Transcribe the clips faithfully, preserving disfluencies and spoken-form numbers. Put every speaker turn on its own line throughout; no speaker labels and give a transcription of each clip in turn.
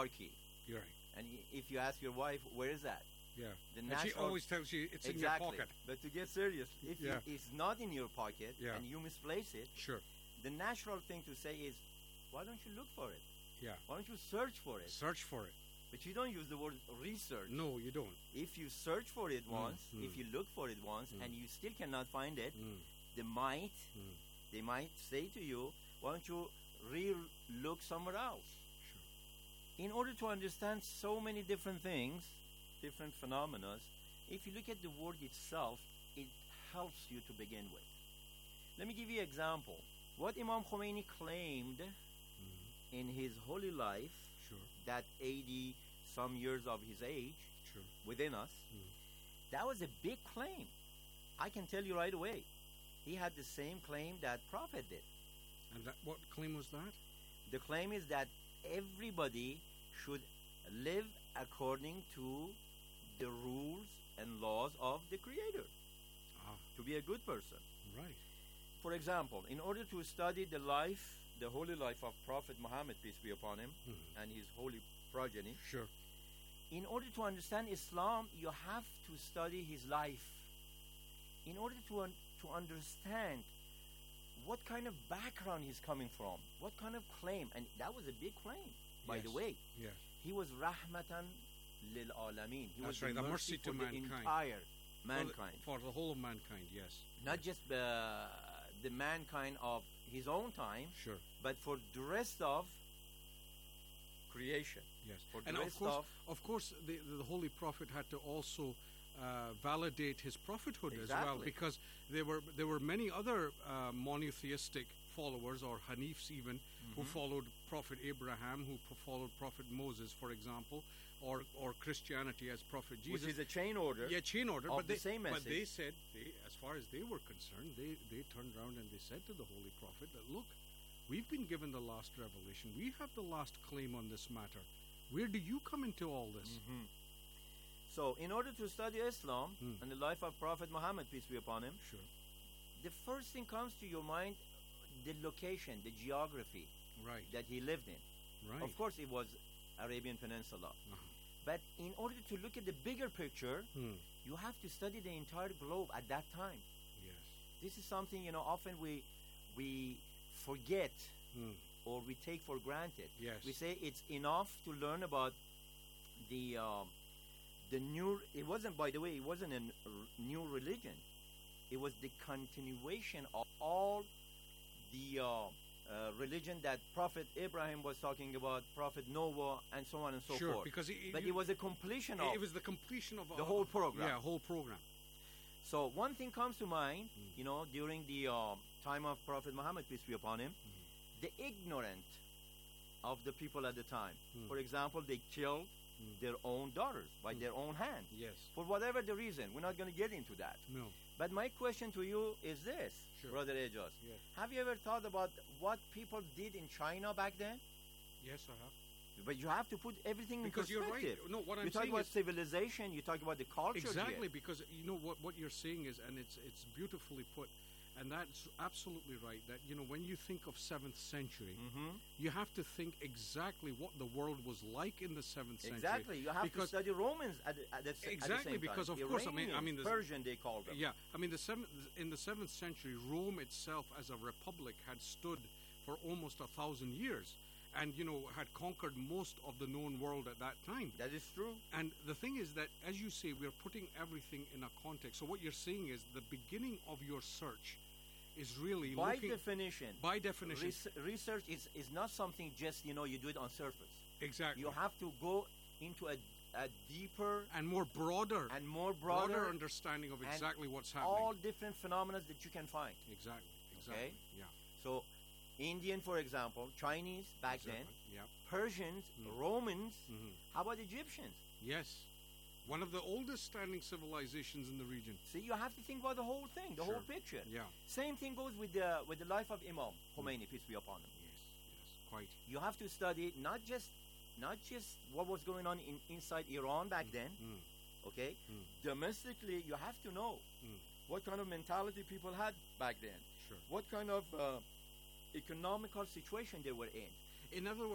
hierarchy.
You're right.
And i- if you ask your wife, where is that?
Yeah.
The
And she
natural-
always tells you it's in your
Exactly.
pocket.
But to get serious, if
Yeah.
it is not in your pocket
Yeah.
and you misplace it,
Sure.
the natural thing to say is, why don't you look for it?
Yeah.
Why don't you search for it?
Search for it.
But you don't use the word research.
No, you don't.
If you search for it once,
mm.
if you look for it once,
Mm.
and you still cannot find it,
Mm.
they might,
Mm.
they might say to you, why don't you re-look somewhere else?
Sure.
In order to understand so many different things, different phenomena, if you look at the word itself, it helps you to begin with. Let me give you an example. What Imam Khomeini claimed
Mm.
in his holy life,
Sure.
that eighty some years of his age
Sure.
within us,
Mm.
that was a big claim. I can tell you right away. He had the same claim that Prophet did.
And that, what claim was that?
The claim is that everybody should live according to the rules and laws of the Creator
Ah,
to be a good person.
right.
For example, in order to study the life, the holy life of Prophet Muhammad, peace be upon him,
Mhm.
and his holy progeny,
Sure.
in order to understand Islam, you have to study his life. In order to un- to understand what kind of background he's coming from, what kind of claim, and that was a big claim, by the
Yes.
way.
Yes.
He was rahmatan lil alamin. He was
That's right,
the
the
mercy,
mercy to
for the
mankind.
entire
For the-
mankind,
For the, whole of mankind, yes.
not
Yes.
just the the mankind of his own time,
Sure.
but for the rest of creation.
Yes.
For the
And of
rest
course,
of
of course, the, the Holy Prophet had to also uh, validate his prophethood as well,
Exactly.
because there were there were many other uh, monotheistic followers, or Hanifs even, who
Mhm.
followed Prophet Abraham, who pro- followed Prophet Moses, for example, or or Christianity as Prophet Jesus.
which is a chain order.
Yeah, chain order.
of
but
the
they,
same
but they
message.
said, they, as far as they were concerned, they, they turned around and they said to the Holy Prophet that, look, we've been given the last revelation. We have the last claim on this matter. Where do you come into all this?
Mhm. So, in order to study Islam
Hmm.
and the life of Prophet Muhammad, peace be upon him,
Sure.
the first thing comes to your mind, the location, the geography
Right.
that he lived in.
Right.
Of course, it was Arabian Peninsula.
Uh-huh.
But in order to look at the bigger picture,
Hmm.
you have to study the entire globe at that time.
Yes.
This is something, you know, often we we forget
Hmm.
or we take for granted.
Yes.
We say it's enough to learn about the um, the new. It wasn't, by the way, it wasn't a n- r- new religion. It was the continuation of all the uh, uh, religion that Prophet Abraham was talking about, Prophet Noah, and so on and so
sure.
forth.
Because it,
But
you-
it was a completion
it,
of.
it was the completion of
the
uh,
whole program.
Yeah, whole program.
So one thing comes to mind,
Mm.
you know, during the um, time of Prophet Muhammad, peace be upon him,
Mm.
the ignorant of the people at the time.
Mm.
For example, they killed
Mm.
their own daughters by
Mm.
their own hand.
Yes.
For whatever the reason, we're not going to get into that.
No.
But my question to you is this,
Sure.
Brother Ejaz.
Yes.
Have you ever thought about what people did in China back then?
Yes, I have.
But you have to put everything
Because
in
you're right.
perspective.
No, what I'm
You talk
saying
about
is
civilization, you talk about the culture
exactly
here.
because you know what what you're saying is, and it's it's beautifully put, and that's absolutely right. That you know when you think of seventh century,
Mhm.
you have to think exactly what the world was like in the seventh century.
Exactly. You have
Because-
to study Romans at, the- at, the, s- at the
Exactly,
same
because
time.
of course, I mean- I
Iranians,
mean, there's-
Persian they called them.
Yeah, I mean the seventh in the seventh century, Rome itself as a republic had stood for almost a thousand years, and you know had conquered most of the known world at that time.
That is true.
And the thing is that, as you say, we're putting everything in a context. So what you're saying is the beginning of your search is really
By
looking
definition,
by definition.
res- research is, is not something just, you know, you do it on surface.
Exactly.
You have to go into a, a deeper
and more broader,
and more
broader,
broader,
understanding of
and
exactly what's happening.
all different phenomena that you can find.
exactly. Exactly.
Okay?
Yeah.
So, Indian, for example, Chinese back
Exactly.
then,
Yeah.
Persians,
Mm.
Romans,
hmm
how about Egyptians?
Yes. One of the oldest standing civilizations in the region.
See, you have to think about the whole thing, the
Sure.
whole picture.
Yeah.
Same thing goes with the with the life of Imam Khomeini, peace be upon him.
Yes. Yes. Quite.
You have to study not just not just what was going on in inside Iran back then,
Mm.
okay?
Mm.
Domestically, you have to know
Mm.
what kind of mentality people had back then,
Sure.
what kind of uh, economical situation they were in.
In other words,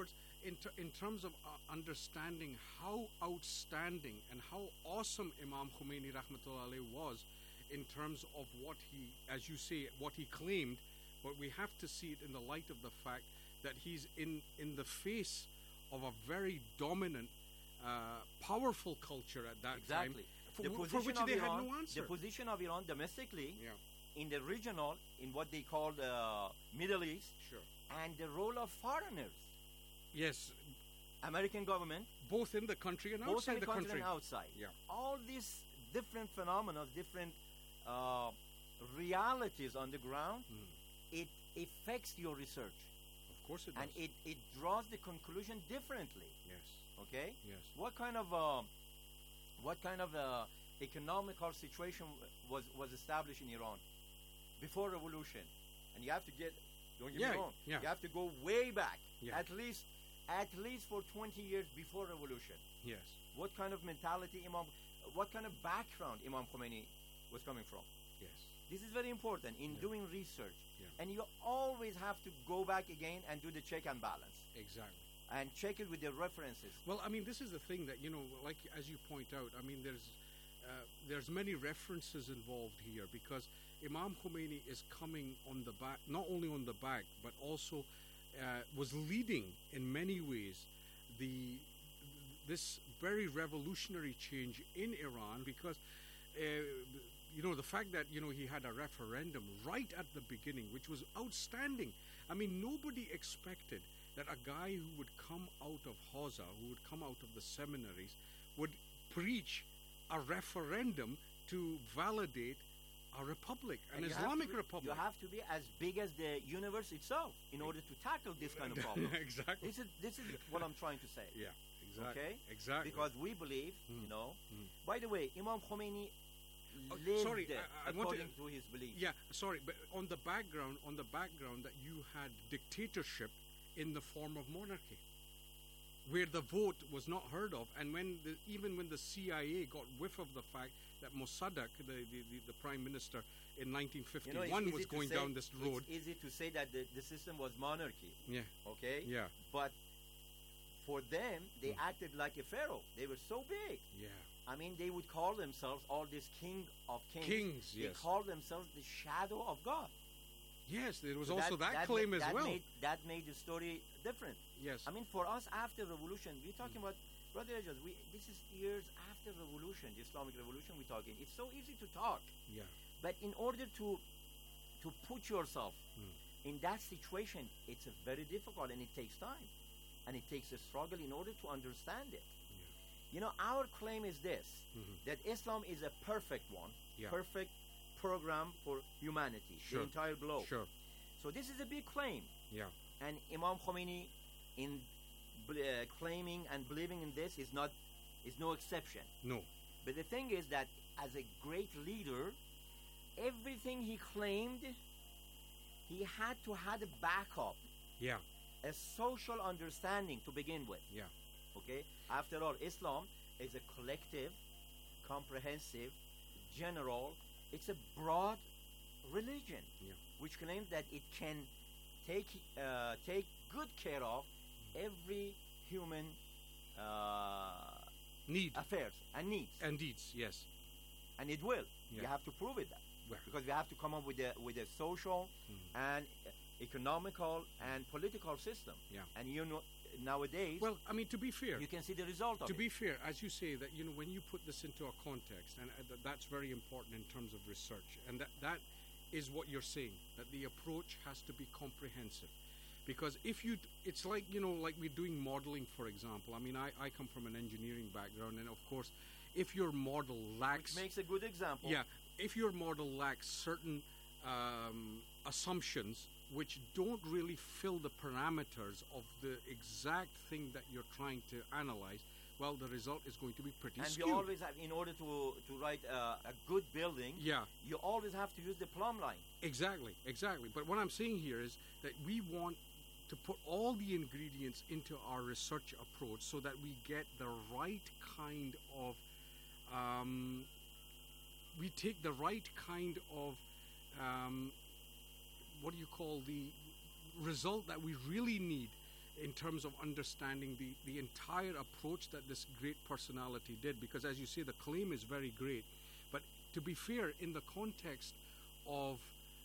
in, ter- in terms of uh, understanding how outstanding and how awesome Imam Khomeini rahmatullah alayhi was in terms of what he, as you say, what he claimed, but we have to see it in the light of the fact that he's in, in the face of a very dominant, uh, powerful culture at that
Exactly.
time, for,
The
for
position
which
of
they
Iran,
had no answer.
the position of Iran domestically,
Yeah,
in the regional, in what they call the Middle East,
sure.
and the role of foreigners,
Yes,
American government,
both in the country and
both
outside
in
the
country
country.
and outside.
Yeah.
All these different phenomena, different uh, realities on the ground,
Mm.
it affects your research,
Of course it does.
and it, it draws the conclusion differently.
yes,
Okay,
yes.
what kind of uh, what kind of uh, economical situation was was established in Iran before revolution? And you have to get, don't get
Yeah,
me wrong,
yeah.
you have to go way back,
Yeah.
at least at least for twenty years before revolution.
Yes,
What kind of mentality Imam, what kind of background Imam Khomeini was coming from?
yes.
This is very important in
Yeah.
doing research,
Yeah.
and you always have to go back again and do the check and balance
Exactly.
and check it with the references.
Well, I mean, this is the thing that, you know, like as you point out, I mean, there's uh, there's many references involved here because Imam Khomeini is coming on the back, not only on the back, but also uh, was leading in many ways the this very revolutionary change in Iran because. Uh, you know, the fact that, you know, he had a referendum right at the beginning, which was outstanding. I mean, nobody expected that a guy who would come out of Hausa, who would come out of the seminaries, would preach a referendum to validate a republic, an
And you have
Islamic
to be-
republic.
You have to be as big as the universe itself in order to tackle this kind of problem.
Exactly.
This is this is what I'm trying to say.
Yeah, exactly.
Okay?
Exactly.
Because we believe, you
Mm.
know.
Mm.
By the way, Imam Khomeini
Oh,
lived
sorry, I- I want to-
according to his belief.
Yeah, sorry, but on the background, on the background that you had dictatorship in the form of monarchy, where the vote was not heard of, and when the, even when the C I A got whiff of the fact that Mossadegh, the, the, the, the prime minister in nineteen
You know, it's
fifty-one,
easy
was
to
going
say-
down this road.
It's easy to say that the, the system was monarchy.
Yeah,
Okay?
yeah,
But for them, they
Mm.
acted like a pharaoh. They were so big.
yeah.
I mean, they would call themselves all this king of kings.
Kings,
They
yes.
called themselves the shadow of God.
Yes, there was
So
also that,
ma-
claim as
that
well.
Made, that made the story different.
Yes.
I mean, for us after revolution, we're talking about, brother Ejaz, we this is years after revolution, the Islamic revolution we're talking. It's so easy to talk,
yeah.
but in order to to put yourself
Mm.
in that situation, it's a very difficult and it takes time, and it takes a struggle in order to understand it. You know, our claim is this:
Mhm.
that Islam is a perfect one,
Yeah.
perfect program for humanity,
Sure.
the entire globe.
Sure.
So this is a big claim.
Yeah.
And Imam Khomeini, in bl- uh, claiming and believing in this, is not is no exception.
No.
But the thing is that as a great leader, everything he claimed, he had to have a backup,
Yeah.
a social understanding to begin with.
Yeah.
Okay. After all, Islam is a collective, comprehensive, general. It's a broad religion,
Yeah.
which claims that it can take uh, take good care of every human uh,
Need
affairs and needs,
and deeds. Yes.
and it will. You
Yeah.
have to prove it that
Well.
because we have to come up with a with a social
Mhm.
and uh, economical and political system.
Yeah.
And you know nowadays
Well, I mean, to be fair,
you can see the result of
to
it.
be fair, as you say, that, you know, when you put this into a context, and uh, th- that's very important in terms of research, and that that is what you're saying, that the approach has to be comprehensive. Because if you, d- it's like, you know, like we're doing modeling, for example. I mean, I, I come from an engineering background, and of course, if your model lacks,
Which makes a good example.
yeah, if your model lacks certain um, assumptions which don't really fill the parameters of the exact thing that you're trying to analyze, well, the result is going to be pretty
And
skewed.
we always have, in order to to write uh, a good building,
yeah,
you always have to use the plumb line.
exactly, exactly. But what I'm saying here is that we want to put all the ingredients into our research approach so that we get the right kind of, um, we take the right kind of, um, what do you call the result that we really need in terms of understanding the, the entire approach that this great personality did. Because as you say, the claim is very great. But to be fair, in the context of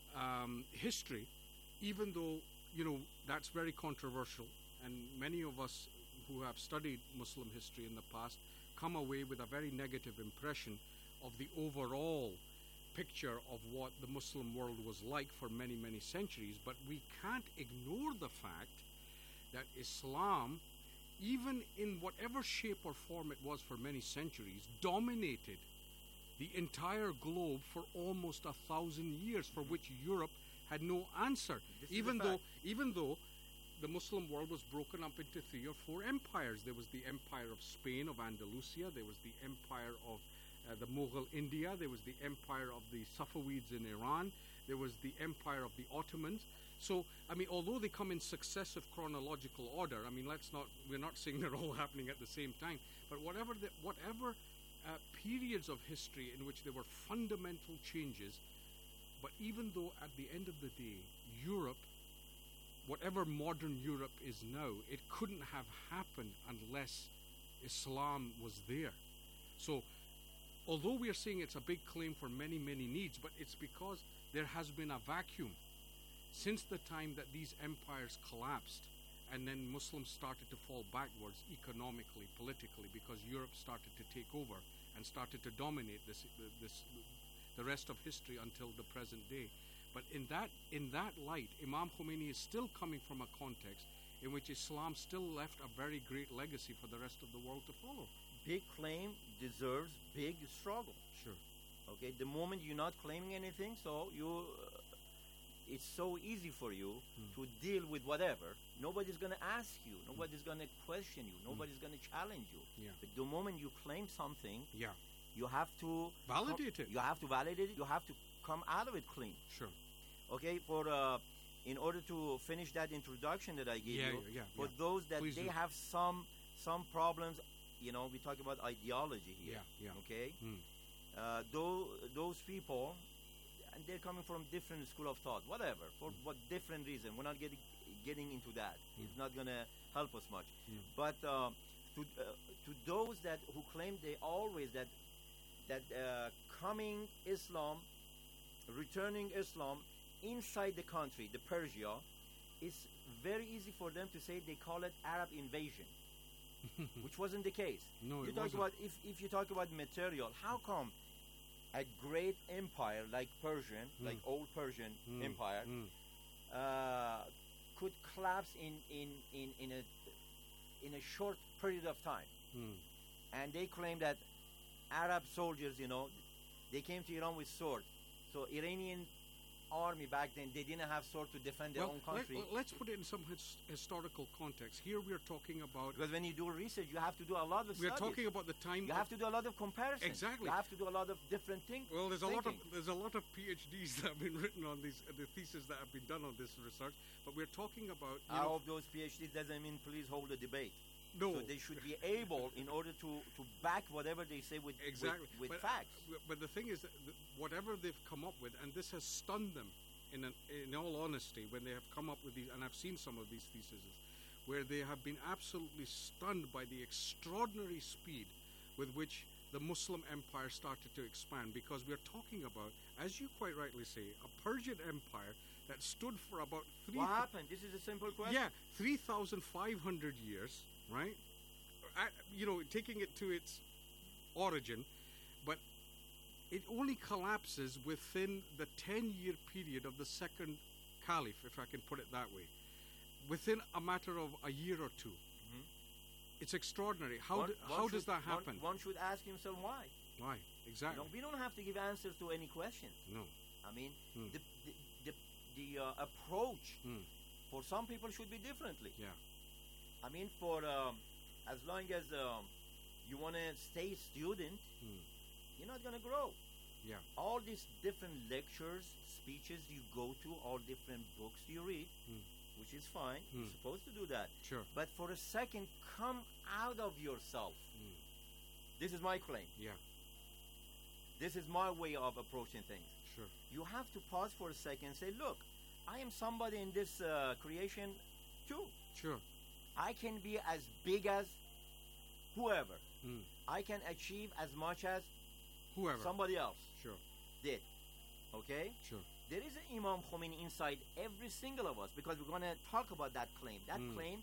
um, history, even though, you know, that's very controversial, and many of us who have studied Muslim history in the past come away with a very negative impression of the overall picture of what the Muslim world was like for many, many centuries. But we can't ignore the fact that Islam, even in whatever shape or form it was for many centuries, dominated the entire globe for almost a thousand years, for which Europe had no answer.
This is
Even
a
though,
fact.
even though the Muslim world was broken up into three or four empires. There was the empire of Spain, of Andalusia. There was the empire of uh, the Mughal India. There was the empire of the Safavids in Iran. There was the empire of the Ottomans. So, I mean, although they come in successive chronological order, I mean, let's not, we're not saying they're all happening at the same time, but whatever the, whatever uh, periods of history in which there were fundamental changes, but even though at the end of the day, Europe, whatever modern Europe is now, it couldn't have happened unless Islam was there. So, although we are saying it's a big claim for many, many needs, but it's because there has been a vacuum since the time that these empires collapsed, and then Muslims started to fall backwards economically, politically, because Europe started to take over and started to dominate this, this, the rest of history until the present day. But in that, in that light, Imam Khomeini is still coming from a context in which Islam still left a very great legacy for the rest of the world to follow.
Big claim deserves big struggle.
Sure.
Okay, the moment you're not claiming anything, so you, uh, it's so easy for you
Mm.
to deal with whatever. Nobody's going to ask you. Nobody's going to question you. Nobody's going to challenge you.
Yeah.
But the moment you claim something,
Yeah.
you have to
Validate
com-
it.
You have to validate it. You have to come out of it clean.
Sure.
Okay, for uh, in order to finish that introduction that I gave
Yeah,
you,
yeah, yeah,
for
yeah.
those that
Please
they
do.
have some some problems, you know, we talk about ideology here.
Yeah, yeah.
Okay,
Mm.
uh, those those people, and they're coming from different school of thought, whatever, for what different reason. We're not getting getting into that.
Mm.
It's not gonna help us much.
Mm.
But uh, to uh, to those that who claim they always that that uh, coming Islam, returning Islam inside the country, the Persia, it's very easy for them to say they call it Arab invasion, which wasn't the case.
No,
you
it
talk
wasn't.
about if, if you talk about material, how come a great empire like Persian,
Mm.
like old Persian
Mm,
empire,
mm.
uh, could collapse in, in, in, in a in a short period of time?
Mm.
And they claim that Arab soldiers, you know, they came to Iran with swords. So Iranian army back then, they didn't have sword to defend their
Well,
own
let,
country.
let's put it in some his, historical context. Here we are talking about,
Because when you do research, you have to do a lot of
we are
studies.
talking about the time.
You have to do a lot of comparisons.
Exactly.
You have to do a lot of different things.
Well, there's a lot of
thinking.
there's a lot of PhDs that have been written on these, uh, the thesis that have been done on this research. But we're talking about, you
I
know,
hope those PhDs doesn't mean please hold a debate.
no,
So they should be able, in order to, to back whatever they say with,
exactly
with, with
but,
facts.
uh, But the thing is that the, whatever they've come up with, and this has stunned them, in an, in all honesty, when they have come up with these, and I've seen some of these theses, where they have been absolutely stunned by the extraordinary speed with which the Muslim empire started to expand. Because we're talking about, as you quite rightly say, a Persian empire that stood for about three.
What happened? This is a simple question.
Yeah, three thousand five hundred years, right? I, you know, taking it to its origin, but it only collapses within the ten-year period of the second caliph, if I can put it that way, within a matter of a year or two.
Mhm.
It's extraordinary. How,
One-
do,
one
how
should-
does that
one-
happen?
One, should ask himself why.
Why?
You
Exactly.
know, we don't have to give answers to any questions.
No.
I mean,
Hmm.
the the the, the uh, approach
Hmm.
for some people should be differently.
Yeah.
I mean, for um, as long as um, you want to stay student,
Hmm.
you're not going to grow.
Yeah.
All these different lectures, speeches you go to, all different books you read,
Hmm.
which is fine.
Hmm.
You're supposed to do that.
Sure.
But for a second, come out of yourself.
Hmm.
This is my claim.
Yeah.
This is my way of approaching things.
Sure.
You have to pause for a second and say, look, I am somebody in this uh, creation too.
Sure.
I can be as big as whoever.
Mm.
I can achieve as much as
Whoever.
somebody else
Sure.
did. Okay?
Sure.
There is an Imam Khomeini inside every single of us, because we're going to talk about that claim. That
Mm.
claim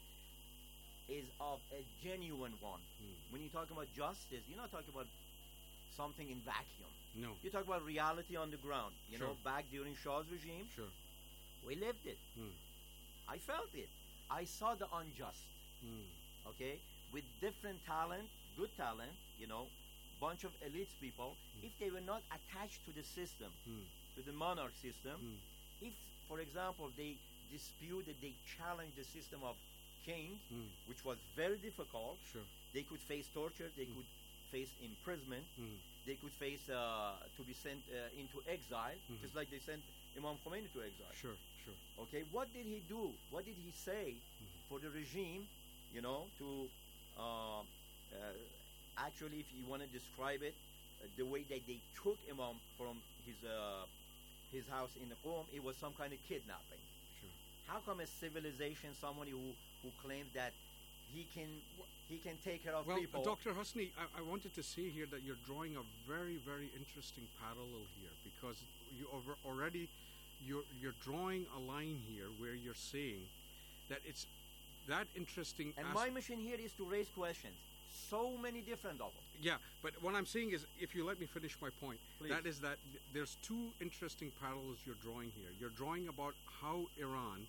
is of a genuine one.
Mm.
When you talk about justice, you're not talking about something in vacuum.
No.
You talk about reality on the ground. You
Sure.
know, back during Shah's regime,
Sure.
we lived it.
Mm.
I felt it. I saw the unjust.
Mm.
Okay, with different talent, good talent. You know, bunch of elites people.
Mm.
If they were not attached to the system,
Mm.
to the monarch system,
Mm.
if, for example, they disputed, they challenged the system of king,
Mm.
which was very difficult,
Sure.
they could face torture, they
Mm.
could face imprisonment,
Mm.
they could face uh, to be sent uh, into exile,
Mhm.
just like they sent Imam Khomeini to exile.
Sure. Sure.
Okay, what did he do? What did he say
Mhm.
for the regime? You know, to uh, uh, actually, if you want to describe it, uh, the way that they took Imam from his uh, his house in Qom, it was some kind of kidnapping.
Sure.
How come a civilization, somebody who who claims that he can he can take care of
Well,
people?
Doctor Husni, I, I wanted to say here that you're drawing a very, very interesting parallel here, because you over, already you're you're drawing a line here where you're saying that it's that interesting.
and
as-
my mission here is to raise questions. So many different of them.
Yeah, but what I'm saying is, if you let me finish my point,
Please.
that is that th- there's two interesting parallels you're drawing here. You're drawing about how Iran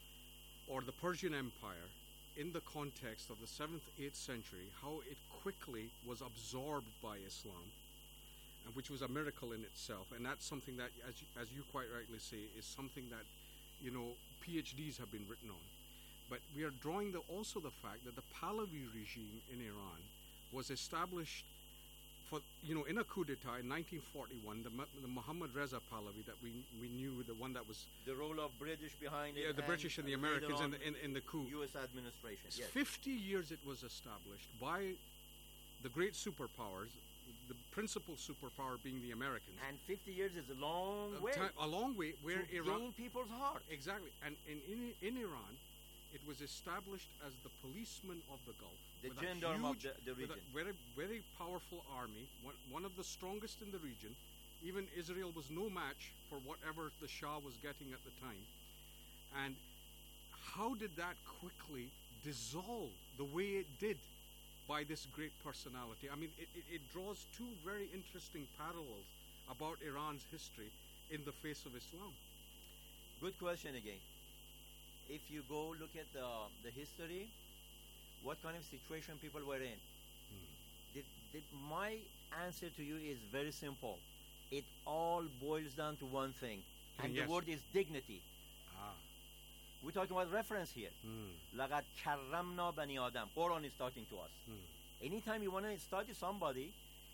or the Persian Empire, in the context of the seventh, eighth century, how it quickly was absorbed by Islam, and which was a miracle in itself. And that's something that, as you, as you quite rightly say, is something that, you know, PhDs have been written on. But we are drawing the, also the fact that the Pahlavi regime in Iran was established for, you know, in a coup d'etat in nineteen forty-one, the, Mu- the Muhammad Reza Pahlavi that we we knew, the one that was,
The role of British behind it.
yeah, the British and the
uh, later
Americans in
on,
the, in, in the coup.
U S administration. Yes.
fifty years it was established by the great superpowers, the principal superpower being the Americans.
And fifty years is a long
A
way
ti- a long way where
to
Iran,
gain people's heart.
exactly, and in, in in Iran, it was established as the policeman of the Gulf,
The
with a
gendarme of
huge-
the- the
with a
region.
very very powerful army, one one of the strongest in the region. Even Israel was no match for whatever the Shah was getting at the time. And how did that quickly dissolve the way it did by this great personality? I mean, it, it, it draws two very interesting parallels about Iran's history in the face of Islam.
Good question again. If you go look at the, the history, what kind of situation people were in, the, the, my answer to you is very simple. It all boils down to one thing, and
Yes.
the word is dignity.
Ah.
We're talking about reference here. لَقَدْ كَرَّمْنَا بَنِي آدَمْ. Quran is talking to us. Anytime you want to study somebody,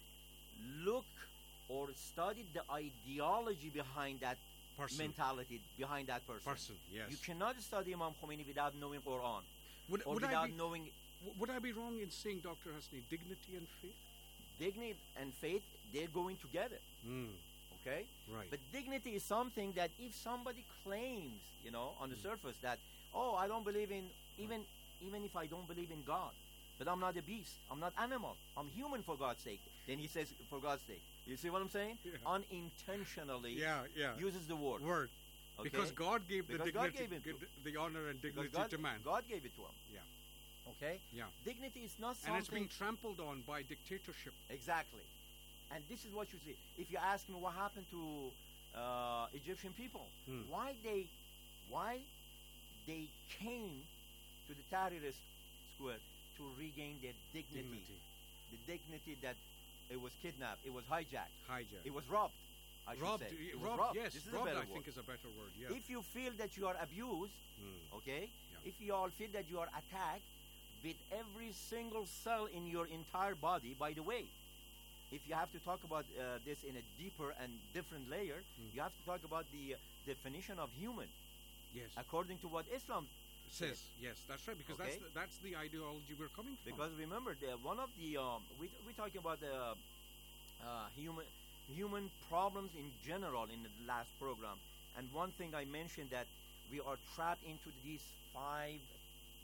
look or study the ideology behind that
Person.
mentality, behind that person.
Person, yes.
You cannot study Imam Khomeini without knowing Quran
Would,
or
would, I
without
be,
knowing
w- would I be wrong in saying, Doctor Hasni, dignity and faith?
dignity and faith. They're going together. Okay?
Right.
But dignity is something that if somebody claims, you know, on the
Mm.
surface that, oh, I don't believe in, even even if I don't believe in God, but I'm not a beast, I'm not animal, I'm human for God's sake. Then he says, for God's sake. You see what I'm saying?
Yeah.
Unintentionally
yeah, yeah.
uses the word.
Word.
Okay?
Because God gave the
Because God
dignity,
gave it to-
good- the honor and
Because
dignity
God,
to man.
God gave it to him.
Yeah.
Okay?
Yeah.
Dignity is not something.
And it's being trampled on by dictatorship.
Exactly. And this is what you see. If you ask me what happened to uh, Egyptian people,
Hmm.
why they, why they came to the Tahrir Square to regain their dignity,
Dignity.
the dignity that it was kidnapped, it was hijacked,
Hijack.
it was robbed. I should
robbed.
say.
y-
It was
robbed,
robbed.
yes.
This is a
robbed,
better
I
word.
think, is a better word. Yeah.
If you feel that you are abused,
Hmm.
okay,
Yeah.
if you all feel that you are attacked with every single cell in your entire body, by the way, if you have to talk about uh, this in a deeper and different layer,
Mm.
you have to talk about the uh, definition of human
Yes.
according to what Islam
Says. Yes, that's right. Because
Okay.
that's the, that's the ideology we're coming from.
because remember the, one of the um, we, we're talking about the uh, human human problems in general in the last program, and one thing I mentioned that we are trapped into these five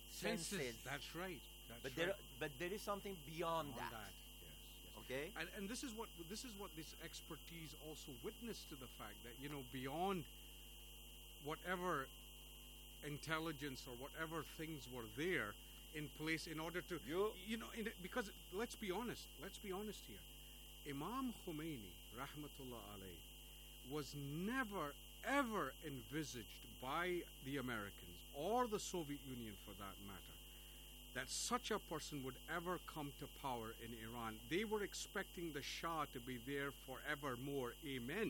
senses.
That's right. That's
But
right.
there, but there is something beyond
On
that.
that. Yes, yes.
Okay.
And, and this is what this is what this expertise also witnessed to the fact that, you know, beyond whatever intelligence or whatever things were there in place in order to
You-
you know in, because let's be honest let's be honest here, Imam Khomeini rahmatullah alayh was never ever envisaged by the Americans or the Soviet Union for that matter that such a person would ever come to power in Iran. They were expecting the Shah to be there forevermore. Amen.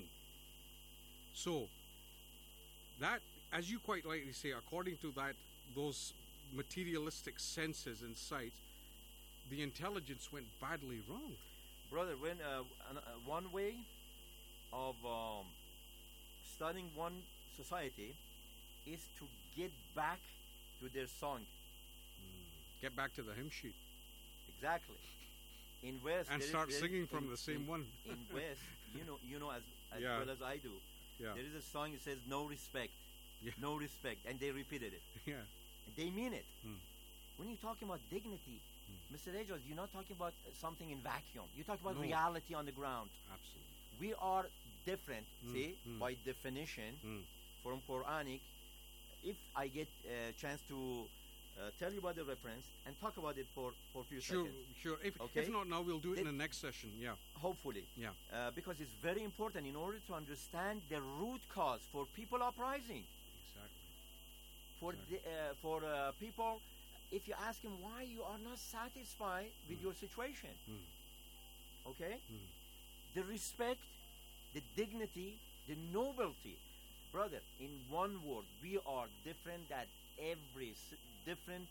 So that, as you quite rightly say, according to that, those materialistic senses and sights, the intelligence went badly wrong.
Brother, when uh, an- uh, one way of um, studying one society is to get back to their song.
Get back to the hymn sheet
Exactly. In West,
and
there is-
start
there is-
singing from
in-
the same
in-
one.
In West, you know, you know as as
Yeah.
well as I do.
Yeah,
There is a song that says "No respect,
Yeah.
no respect," and they repeated it.
yeah,
And they mean it.
Hmm.
When you're talking about dignity, Mister Rejos, you're not talking about uh, something in vacuum. You're talking about
No.
reality on the ground.
absolutely.
We are different,
Mm,
see,
mm.
by definition
Mm.
from Quranic. If I get a chance to uh, tell you about the reference and talk about it for, for a few
Sure,
seconds,
sure. If,
Okay.
if not now, we'll do it in
Did-
the next session. Yeah,
hopefully,
yeah,
uh, because it's very important in order to understand the root cause for people uprising.
exactly.
For
Exactly.
the, uh, for uh, people, if you ask them why you are not satisfied with
Mm.
your situation,
Mm.
okay,
Mm.
the respect, the dignity, the nobility, brother. In one word, we are different than every s- different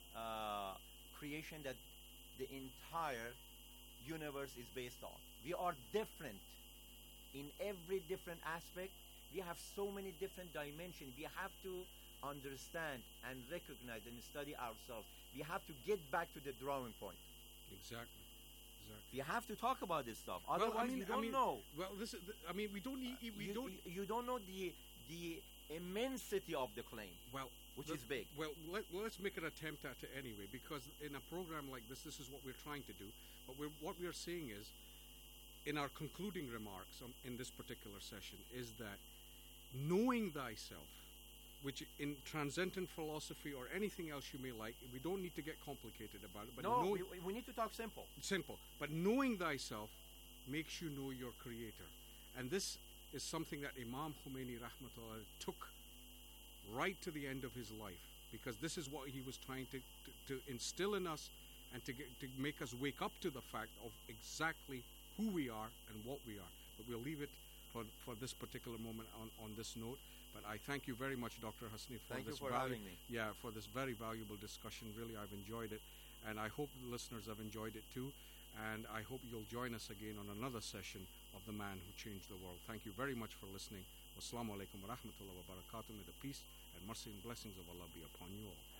uh, creation that the entire universe is based on. We are different in every different aspect. We have so many different dimensions. We have to understand and recognize and study ourselves. We have to get back to the drawing point.
Exactly. Exactly.
We have to talk about this stuff.
Well,
Otherwise,
I mean,
we don't
I mean,
know.
Well, this is. The, I mean, we don't need. We
you,
don't.
you, you don't know the the immensity of the claim,
Well,
which
the-
is big.
Well, let, let's make an attempt at it anyway, because in a program like this, this is what we're trying to do. But we're, what we're saying is, in our concluding remarks on, in this particular session, is that knowing thyself, which in transcendent philosophy or anything else you may like, we don't need to get complicated about it. But
No,
knowing,
we, we need to talk simple.
simple. But knowing thyself makes you know your creator. And this is something that Imam Khomeini rahmatullah took right to the end of his life, because this is what he was trying to, to, to instill in us and to, get, to make us wake up to the fact of exactly who we are and what we are. But we'll leave it for, for this particular moment on, on this note. But I thank you very much, Doctor Hasni, for
Thank you
this
for
valu-
having me.
Yeah, for this very valuable discussion. Really, I've enjoyed it, and I hope the listeners have enjoyed it too. And I hope you'll join us again on another session of The Man Who Changed the World. Thank you very much for listening. Wassalamu alaikum wa rahmatullahi wa barakatuh. May the peace and mercy and blessings of Allah be upon you all.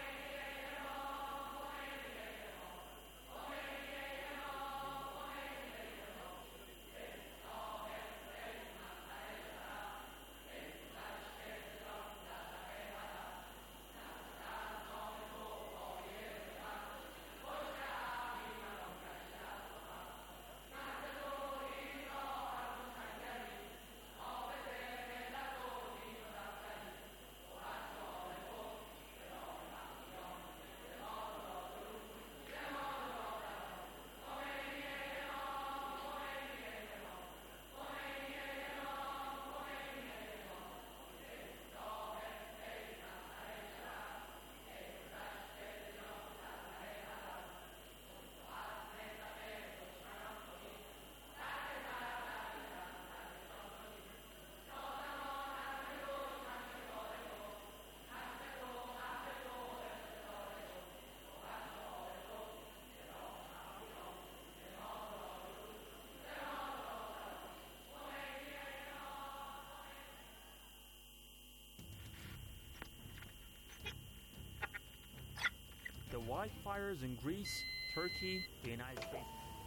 The wildfires in Greece, Turkey, the United States.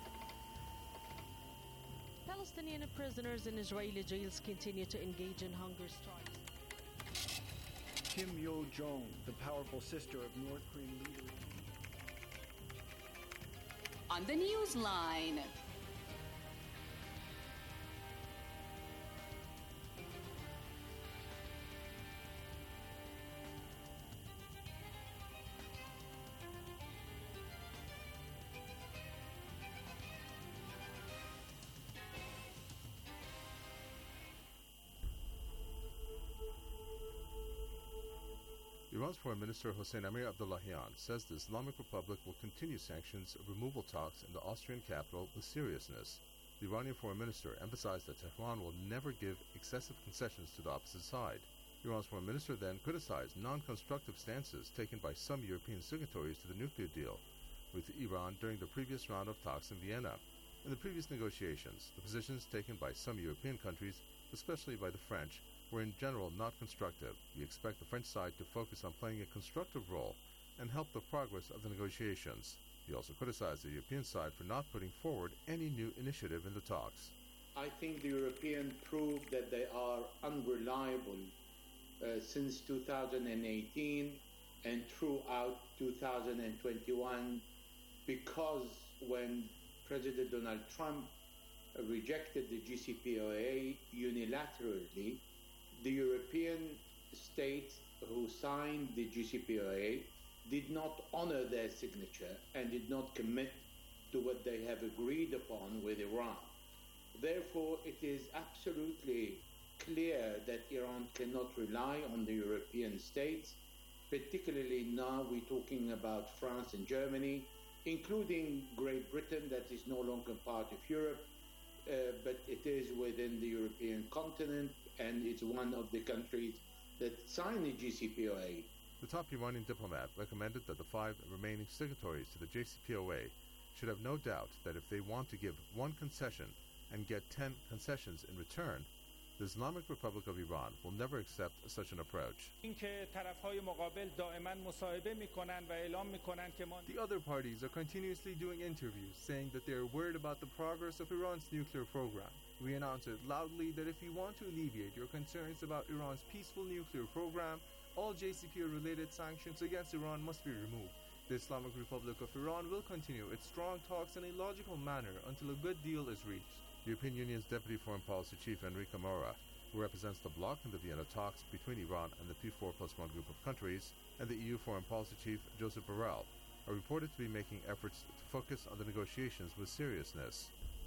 Palestinian prisoners in Israeli jails continue to engage in hunger strikes. Kim Yo-jong, the powerful sister of North Korean leader.
On the Newsline.
Iran's Foreign Minister Hossein Amir Abdullahian says the Islamic Republic will continue sanctions removal talks in the Austrian capital with seriousness. The Iranian Foreign Minister emphasized that Tehran will never give excessive concessions to the opposite side. Iran's Foreign Minister then criticized non-constructive stances taken by some European signatories to the nuclear deal with Iran during the previous round of talks in Vienna. In the previous negotiations, the positions taken by some European countries, especially by the French, were in general not constructive. We expect the French side to focus on playing a constructive role and help the progress of the negotiations. He also criticized the European side for not putting forward any new initiative in the talks.
I think the Europeans proved that they are unreliable uh, since two thousand eighteen and throughout two thousand twenty-one, because when President Donald Trump rejected the J C P O A unilaterally, the European states who signed the J C P O A did not honor their signature and did not commit to what they have agreed upon with Iran. Therefore, it is absolutely clear that Iran cannot rely on the European states, particularly now we're talking about France and Germany, including Great Britain, that is no longer part of Europe, uh, but it is within the European continent, and it's one of the countries that signed the J C P O A.
The top Iranian diplomat recommended that the five remaining signatories to the J C P O A should have no doubt that if they want to give one concession and get ten concessions in return, the Islamic Republic of Iran will never accept such an approach.
The other parties are continuously doing interviews saying that they are worried about the progress of Iran's nuclear program. We announce it loudly that if you want to alleviate your concerns about Iran's peaceful nuclear program, all J C P O A-related sanctions against Iran must be removed. The Islamic Republic of Iran will continue its strong talks in a logical manner until a good deal is reached.
The European Union's Deputy Foreign Policy Chief Enrique Mora, who represents the bloc in the Vienna talks between Iran and the P four plus one group of countries, and the E U Foreign Policy Chief Joseph Borrell, are reported to be making efforts to focus on the negotiations with seriousness.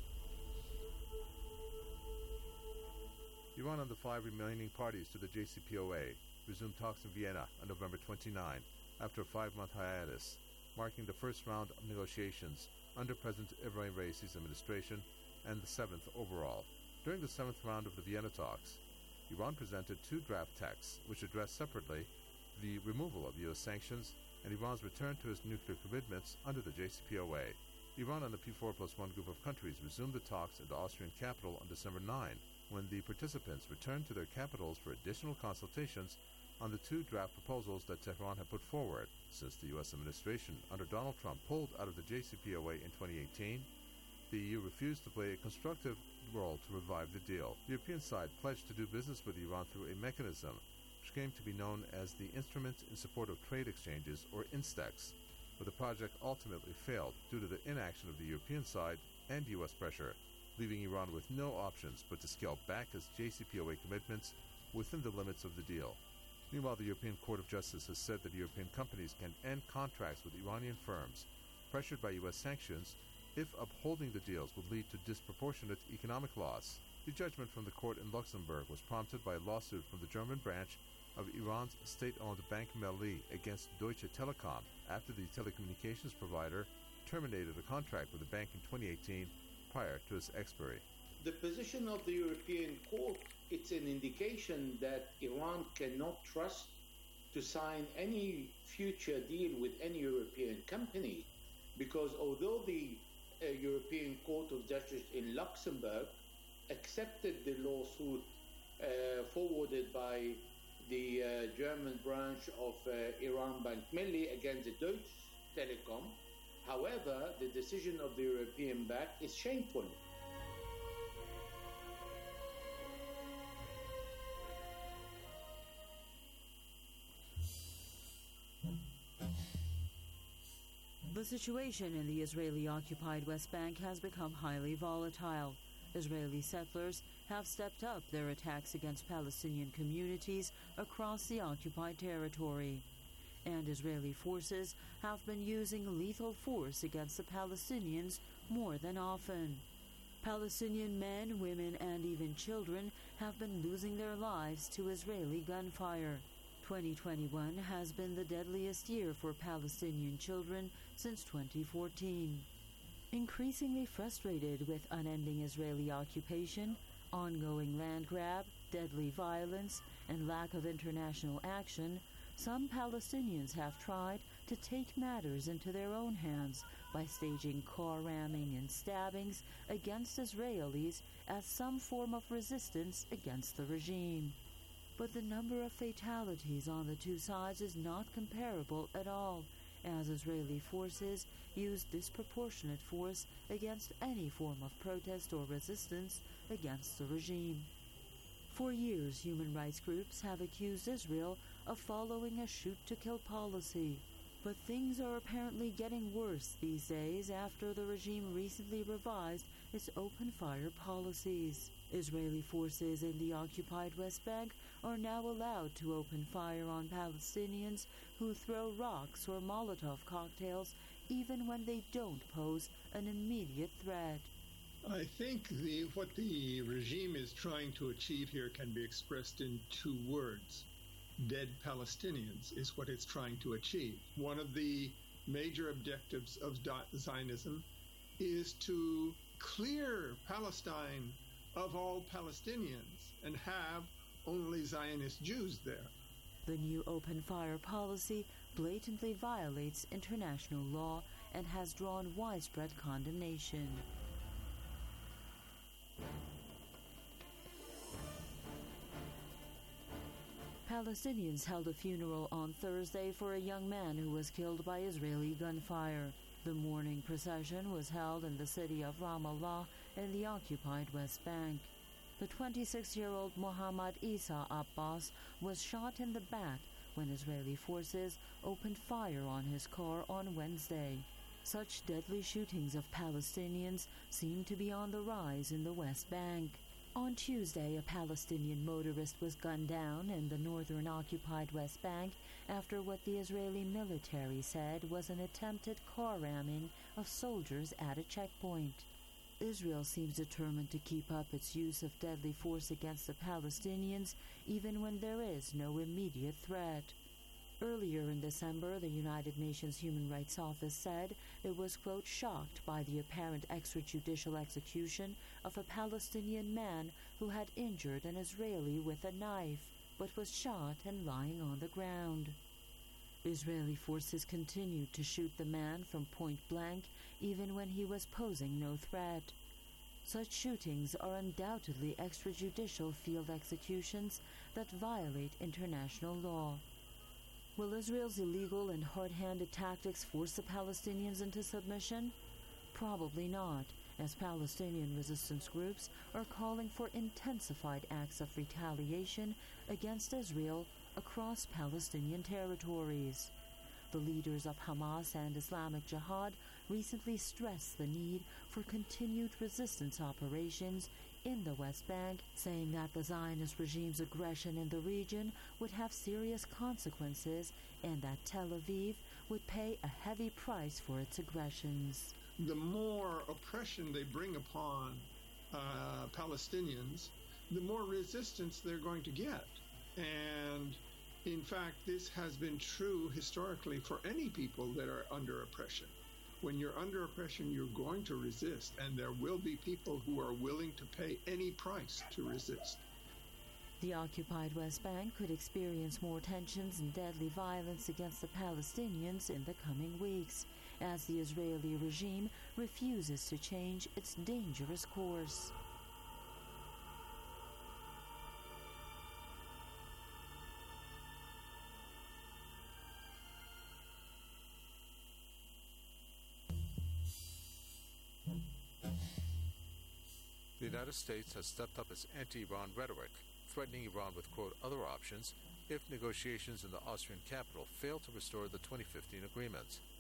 Iran and the five remaining parties to the J C P O A resumed talks in Vienna on November twenty-ninth after a five-month hiatus, marking the first round of negotiations under President Ibrahim Raisi's administration and the seventh overall. During the seventh round of the Vienna talks, Iran presented two draft texts which addressed separately the removal of U S sanctions and Iran's return to its nuclear commitments under the J C P O A. Iran and the P four plus one group of countries resumed the talks in the Austrian capital on December ninth, when the participants returned to their capitals for additional consultations on the two draft proposals that Tehran had put forward. Since the U S administration under Donald Trump pulled out of the J C P O A in twenty eighteen, the E U refused to play a constructive role to revive the deal. The European side pledged to do business with Iran through a mechanism which came to be known as the Instrument in Support of Trade Exchanges, or INSTEX, but the project ultimately failed due to the inaction of the European side and U S pressure, leaving Iran with no options but to scale back its J C P O A commitments within the limits of the deal. Meanwhile, the European Court of Justice has said that European companies can end contracts with Iranian firms pressured by U S sanctions if upholding the deals would lead to disproportionate economic loss. The judgment from the court in Luxembourg was prompted by a lawsuit from the German branch of Iran's state-owned Bank Melli against Deutsche Telekom after the telecommunications provider terminated a contract with the bank in twenty eighteen prior to its expiry.
The position of the European Court, it's an indication that Iran cannot trust to sign any future deal with any European company, because although the uh, European Court of Justice in Luxembourg accepted the lawsuit uh, forwarded by the uh, German branch of uh, Iran Bank Melli against the Deutsche Telekom, however, the decision of the European Bank is shameful.
The situation in the Israeli-occupied West Bank has become highly volatile. Israeli settlers have stepped up their attacks against Palestinian communities across the occupied territory. And Israeli forces have been using lethal force against the Palestinians more than often. Palestinian men, women, and even children have been losing their lives to Israeli gunfire. twenty twenty-one has been the deadliest year for Palestinian children since twenty fourteen. Increasingly frustrated with unending Israeli occupation, ongoing land grab, deadly violence, and lack of international action, some Palestinians have tried to take matters into their own hands by staging car ramming and stabbings against Israelis as some form of resistance against the regime. But the number of fatalities on the two sides is not comparable at all, as Israeli forces use disproportionate force against any form of protest or resistance against the regime. For years, human rights groups have accused Israel of following a shoot-to-kill policy. But things are apparently getting worse these days after the regime recently revised its open-fire policies. Israeli forces in the occupied West Bank are now allowed to open fire on Palestinians who throw rocks or Molotov cocktails even when they don't pose an immediate threat.
I think the, what the regime is trying to achieve here can be expressed in two words. Dead Palestinians is what it's trying to achieve. One of the major objectives of Zionism is to clear Palestine of all Palestinians and have only Zionist Jews there.
The new open fire policy blatantly violates international law and has drawn widespread condemnation. Palestinians held a funeral on Thursday for a young man who was killed by Israeli gunfire. The mourning procession was held in the city of Ramallah in the occupied West Bank. The twenty-six-year-old Mohammad Isa Abbas was shot in the back when Israeli forces opened fire on his car on Wednesday. Such deadly shootings of Palestinians seem to be on the rise in the West Bank. On Tuesday, a Palestinian motorist was gunned down in the northern occupied West Bank after what the Israeli military said was an attempted car ramming of soldiers at a checkpoint. Israel seems determined to keep up its use of deadly force against the Palestinians even when there is no immediate threat. Earlier in December, the United Nations Human Rights Office said it was, quote, shocked by the apparent extrajudicial execution of a Palestinian man who had injured an Israeli with a knife, but was shot and lying on the ground. Israeli forces continued to shoot the man from point blank even when he was posing no threat. Such shootings are undoubtedly extrajudicial field executions that violate international law. Will Israel's illegal and hard-handed tactics force the Palestinians into submission? Probably not, as Palestinian resistance groups are calling for intensified acts of retaliation against Israel across Palestinian territories. The leaders of Hamas and Islamic Jihad recently stressed the need for continued resistance operations in the West Bank, saying that the Zionist regime's aggression in the region would have serious consequences and that Tel Aviv would pay a heavy price for its aggressions.
The more oppression they bring upon uh, Palestinians, the more resistance they're going to get. And in fact, this has been true historically for any people that are under oppression. When you're under oppression, you're going to resist, and there will be people who are willing to pay any price to resist.
The occupied West Bank could experience more tensions and deadly violence against the Palestinians in the coming weeks, as the Israeli regime refuses to change its dangerous course.
The United States has stepped up its anti-Iran rhetoric, threatening Iran with, quote, other options if negotiations in the Austrian capital fail to restore the twenty fifteen agreements.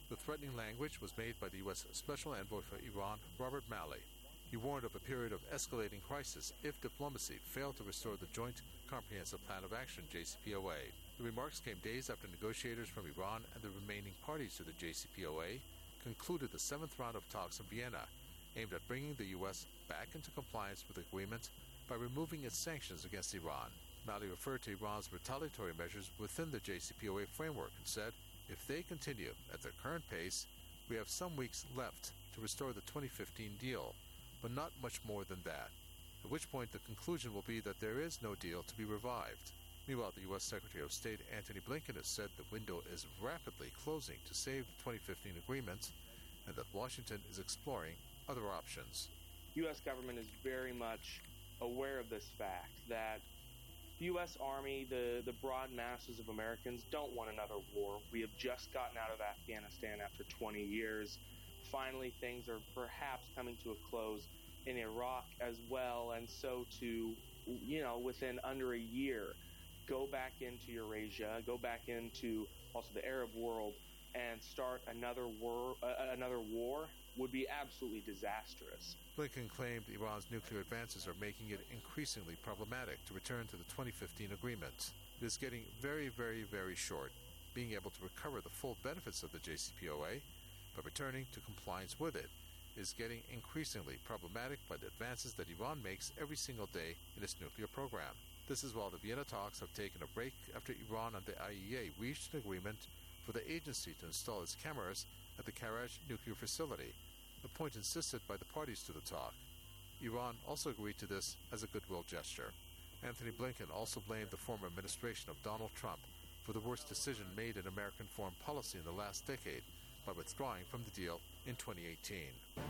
The threatening language was made by the U S Special Envoy for Iran, Robert Malley. He warned of a period of escalating crisis if diplomacy failed to restore the Joint Comprehensive Plan of Action, J C P O A. The remarks came days after negotiators from Iran and the remaining parties to the J C P O A concluded the seventh round of talks in Vienna, aimed at bringing the U S back into compliance with the agreement by removing its sanctions against Iran. Malley referred to Iran's retaliatory measures within the J C P O A framework and said, if they continue at their current pace, we have some weeks left to restore the twenty fifteen deal, but not much more than that, at which point the conclusion will be that there is no deal to be revived. Meanwhile, the U S Secretary of State Antony Blinken has said the window is rapidly closing to save the twenty fifteen agreement and that Washington is exploring other options.
U S government is very much aware of this fact that the U S Army, the, the broad masses of Americans don't want another war. We have just gotten out of Afghanistan after twenty years. Finally, things are perhaps coming to a close in Iraq as well, and so to, you know, within under a year, go back into Eurasia, go back into also the Arab world, and start another war, uh, another war would be absolutely disastrous.
Blinken claimed Iran's nuclear advances are making it increasingly problematic to return to the twenty fifteen agreement. It is getting very, very, very short, being able to recover the full benefits of the J C P O A, but returning to compliance with it is getting increasingly problematic by the advances that Iran makes every single day in its nuclear program. This is while the Vienna talks have taken a break after Iran and the I A E A reached an agreement for the agency to install its cameras at the Karaj nuclear facility, a point insisted by the parties to the talk. Iran also agreed to this as a goodwill gesture. Antony Blinken also blamed the former administration of Donald Trump for the worst decision made in American foreign policy in the last decade by withdrawing from the deal in twenty eighteen.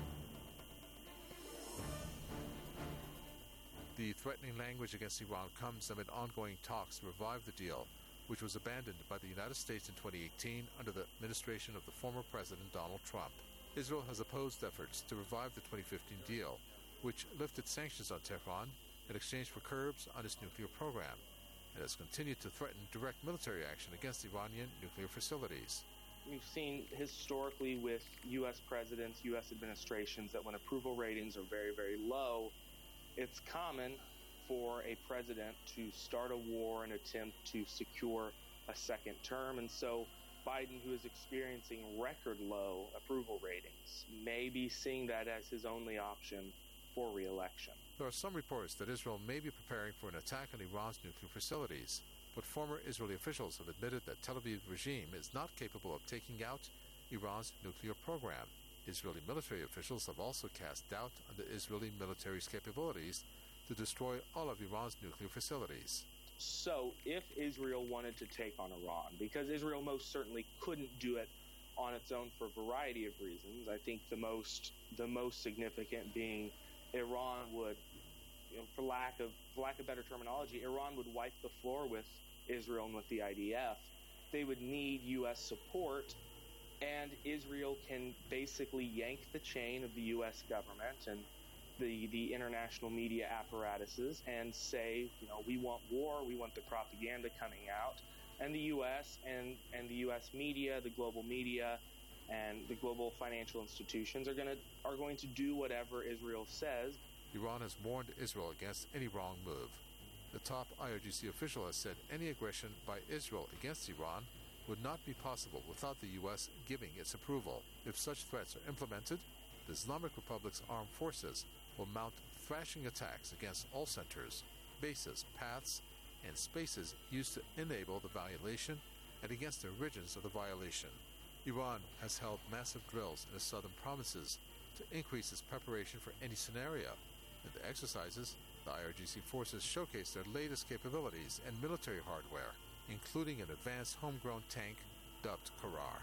The threatening language against Iran comes amid ongoing talks to revive the deal, which was abandoned by the United States in twenty eighteen under the administration of the former President Donald Trump. Israel has opposed efforts to revive the twenty fifteen deal, which lifted sanctions on Tehran in exchange for curbs on its nuclear program, and has continued to threaten direct military action against Iranian nuclear facilities.
We've seen historically with U S presidents, U S administrations, that when approval ratings are very, very low, it's common for a president to start a war and attempt to secure a second term. And so Biden, who is experiencing record low approval ratings, may be seeing that as his only option for re-election.
There are some reports that Israel may be preparing for an attack on Iran's nuclear facilities, but former Israeli officials have admitted that Tel Aviv regime is not capable of taking out Iran's nuclear program. Israeli military officials have also cast doubt on the Israeli military's capabilities to destroy all of Iran's nuclear facilities.
So if Israel wanted to take on Iran, because Israel most certainly couldn't do it on its own for a variety of reasons, I think the most the most significant being Iran would, you know, for lack of for lack of better terminology, Iran would wipe the floor with Israel and with the I D F. They would need U S support, and Israel can basically yank the chain of the U S government and the the international media apparatuses and say, you know, we want war, we want the propaganda coming out, and the U S and and the U S media, the global media, and the global financial institutions are going to are going to do whatever Israel says.
Iran has warned Israel against any wrong move. The top I R G C official has said any aggression by Israel against Iran would not be possible without the U S giving its approval. If such threats are implemented, the Islamic Republic's armed forces will mount thrashing attacks against all centers, bases, paths, and spaces used to enable the violation and against the origins of the violation. Iran has held massive drills in the southern provinces to increase its preparation for any scenario. In the exercises, the I R G C forces showcased their latest capabilities and military hardware, including an advanced homegrown tank dubbed Qarar.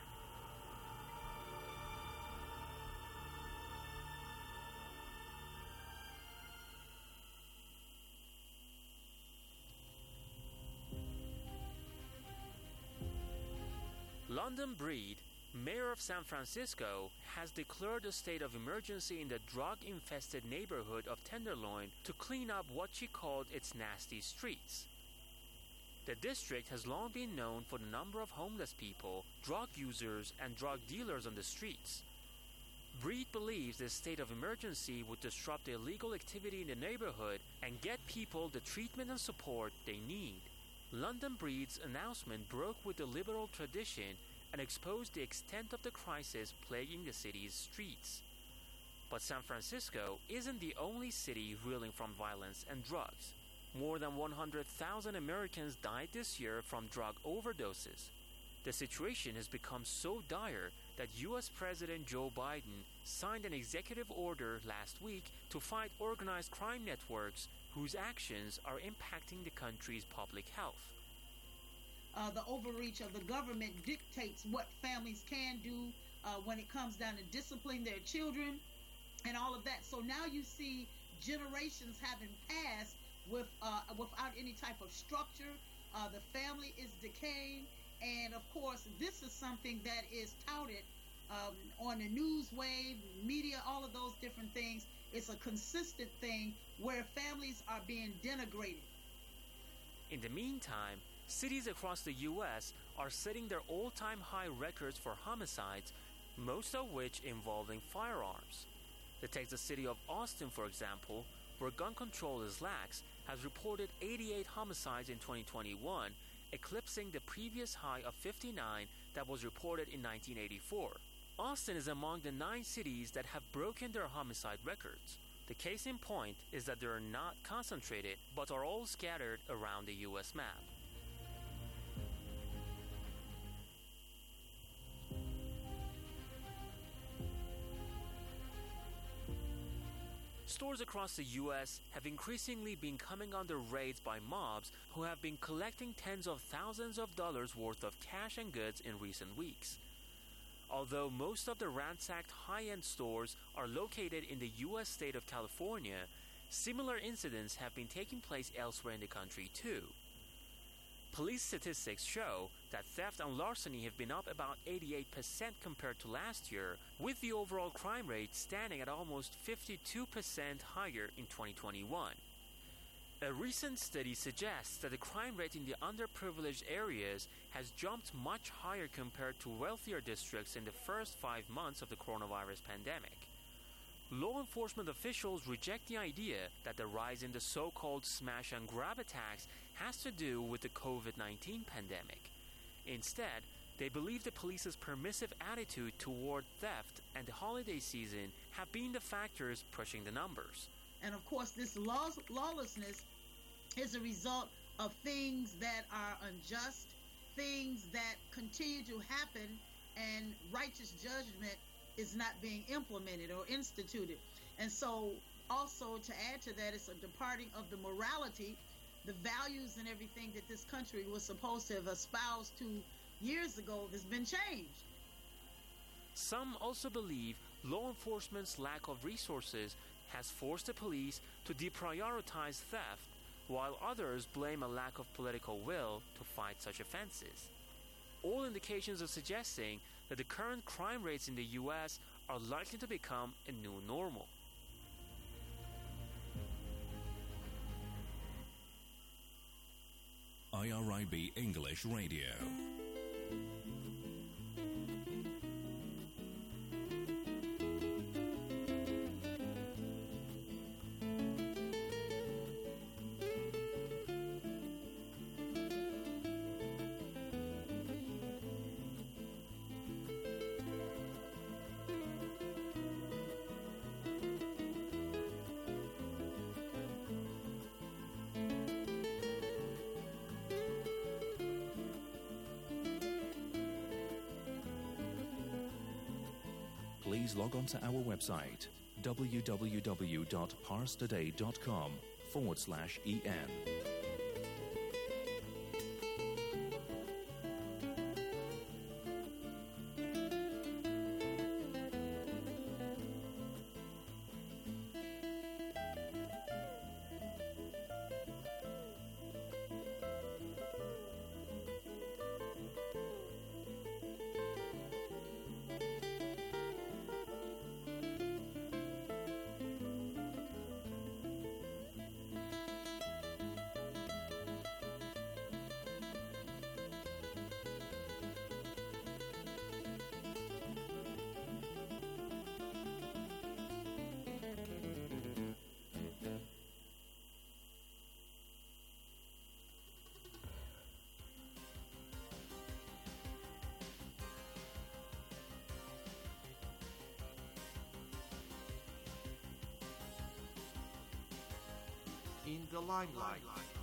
London Breed, mayor of San Francisco, has declared a state of emergency in the drug-infested neighborhood of Tenderloin to clean up what she called its nasty streets. The district has long been known for the number of homeless people, drug users, and drug dealers on the streets. Breed believes this state of emergency would disrupt the illegal activity in the neighborhood and get people the treatment and support they need. London Breed's announcement broke with the liberal tradition and exposed the extent of the crisis plaguing the city's streets. But San Francisco isn't the only city reeling from violence and drugs. More than one hundred thousand Americans died this year from drug overdoses. The situation has become so dire that U S President Joe Biden signed an executive order last week to fight organized crime networks whose actions are impacting the country's public health.
Uh, the overreach of the government dictates what families can do uh, when it comes down to discipline their children and all of that. So now you see generations having passed with uh, without any type of structure. Uh, the family is decaying. And, of course, this is something that is touted um, on the news wave, media, all of those different things. It's a consistent thing where families are being denigrated.
In the meantime, cities across the U S are setting their all-time high records for homicides, most of which involving firearms. The Texas city of Austin, for example, where gun control is lax, has reported eighty-eight homicides in twenty twenty-one, eclipsing the previous high of fifty-nine that was reported in nineteen eighty-four. Austin is among the nine cities that have broken their homicide records. The case in point is that they are not concentrated, but are all scattered around the U S map. Stores across the U S have increasingly been coming under raids by mobs who have been collecting tens of thousands of dollars worth of cash and goods in recent weeks. Although most of the ransacked high-end stores are located in the U S state of California, similar incidents have been taking place elsewhere in the country too. Police statistics show that theft and larceny have been up about eighty-eight percent compared to last year, with the overall crime rate standing at almost fifty-two percent higher in twenty twenty-one. A recent study suggests that the crime rate in the underprivileged areas has jumped much higher compared to wealthier districts in the first five months of the coronavirus pandemic. Law enforcement officials reject the idea that the rise in the so-called smash and grab attacks has to do with the covid nineteen pandemic. Instead, they believe the police's permissive attitude toward theft and the holiday season have been the factors pushing the numbers.
And of course, this law- lawlessness is a result of things that are unjust, things that continue to happen, and righteous judgment is not being implemented or instituted. And so also to add to that, it's a departing of the morality, the values and everything that this country was supposed to have espoused to years ago has been changed.
Some also believe law enforcement's lack of resources has forced the police to deprioritize theft, while others blame a lack of political will to fight such offenses. All indications are suggesting that the current crime rates in the U S are likely to become a new normal.
I R I B English Radio. Please log on to our website, www.parstoday.com forward slash EN.
in the limelight.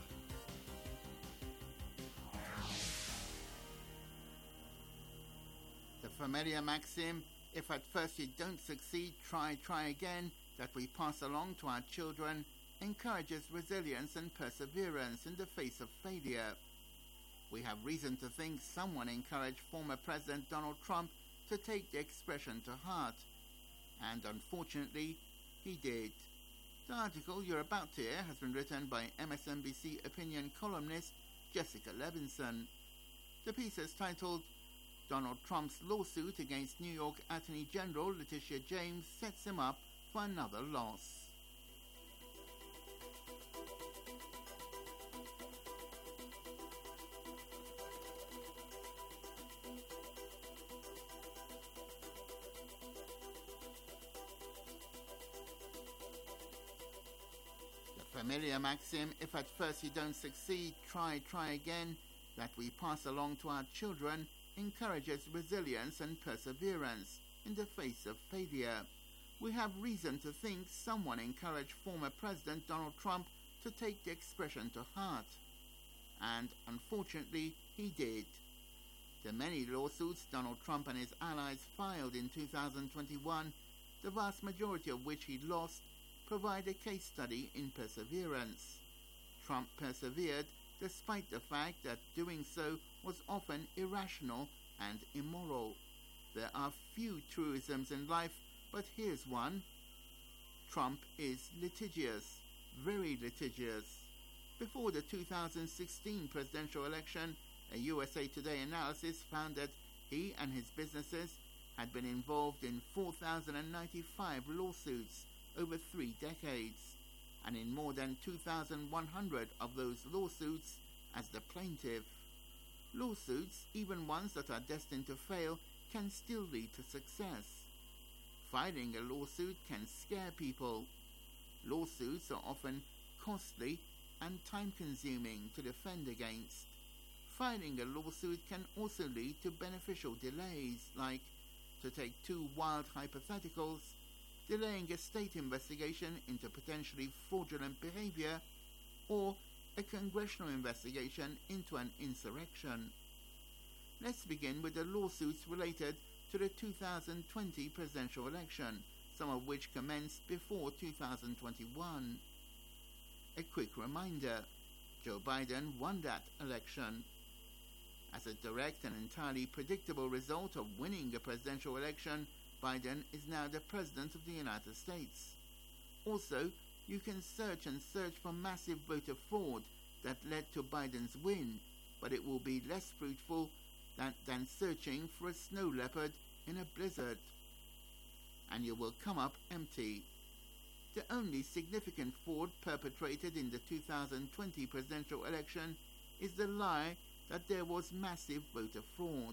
The familiar maxim, if at first you don't succeed, try, try again, that we pass along to our children, encourages resilience and perseverance in the face of failure. We have reason to think someone encouraged former President Donald Trump to take the expression to heart. And unfortunately, he did. The article you're about to hear has been written by M S N B C opinion columnist Jessica Levinson. The piece is titled, Donald Trump's lawsuit against New York Attorney General Letitia James sets him up for another loss. Familiar maxim, if at first you don't succeed, try, try again, that we pass along to our children, encourages resilience and perseverance in the face of failure. We have reason to think someone encouraged former President Donald Trump to take the expression to heart. And unfortunately, he did. The many lawsuits Donald Trump and his allies filed in two thousand twenty-one, the vast majority of which he lost, provide a case study in perseverance. Trump persevered despite the fact that doing so was often irrational and immoral. There are few truisms in life, but here's one. Trump is litigious, very litigious. Before the two thousand sixteen presidential election, a U S A Today analysis found that he and his businesses had been involved in four thousand ninety-five lawsuits over three decades, and in more than two thousand one hundred of those lawsuits as the plaintiff. Lawsuits, even ones that are destined to fail, can still lead to success. Filing a lawsuit can scare people. Lawsuits are often costly and time-consuming to defend against. Filing a lawsuit can also lead to beneficial delays, like, to take two wild hypotheticals, delaying a state investigation into potentially fraudulent behavior, or a congressional investigation into an insurrection. Let's begin with the lawsuits related to the two thousand twenty presidential election, some of which commenced before two thousand twenty-one. A quick reminder, Joe Biden won that election. As a direct and entirely predictable result of winning a presidential election, Biden is now the President of the United States. Also, you can search and search for massive voter fraud that led to Biden's win, but it will be less fruitful than, than searching for a snow leopard in a blizzard. And you will come up empty. The only significant fraud perpetrated in the two thousand twenty presidential election is the lie that there was massive voter fraud.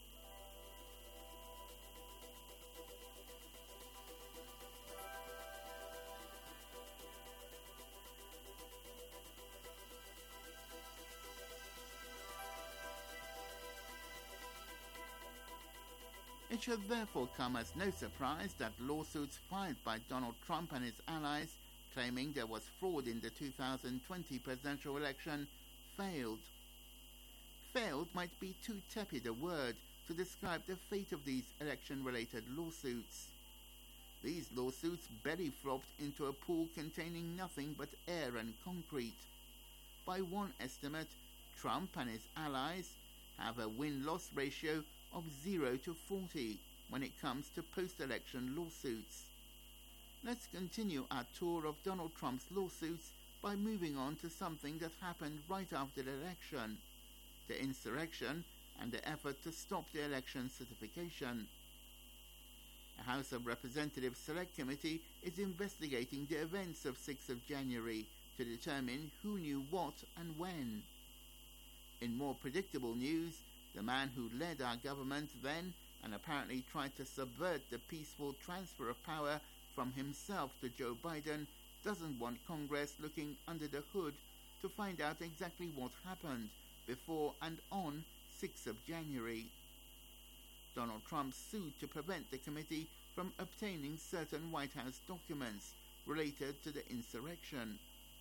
It should therefore come as no surprise that lawsuits filed by Donald Trump and his allies claiming there was fraud in the two thousand twenty presidential election failed. Failed might be too tepid a word to describe the fate of these election-related lawsuits. These lawsuits belly flopped into a pool containing nothing but air and concrete. By one estimate, Trump and his allies have a win-loss ratio of zero to forty when it comes to post-election lawsuits. Let's continue our tour of Donald Trump's lawsuits by moving on to something that happened right after the election, the insurrection and the effort to stop the election certification. A House of Representatives Select Committee is investigating the events of sixth of January to determine who knew what and when. In more predictable news, the man who led our government then and apparently tried to subvert the peaceful transfer of power from himself to Joe Biden doesn't want Congress looking under the hood to find out exactly what happened before and on sixth of January. Donald Trump sued to prevent the committee from obtaining certain White House documents related to the insurrection.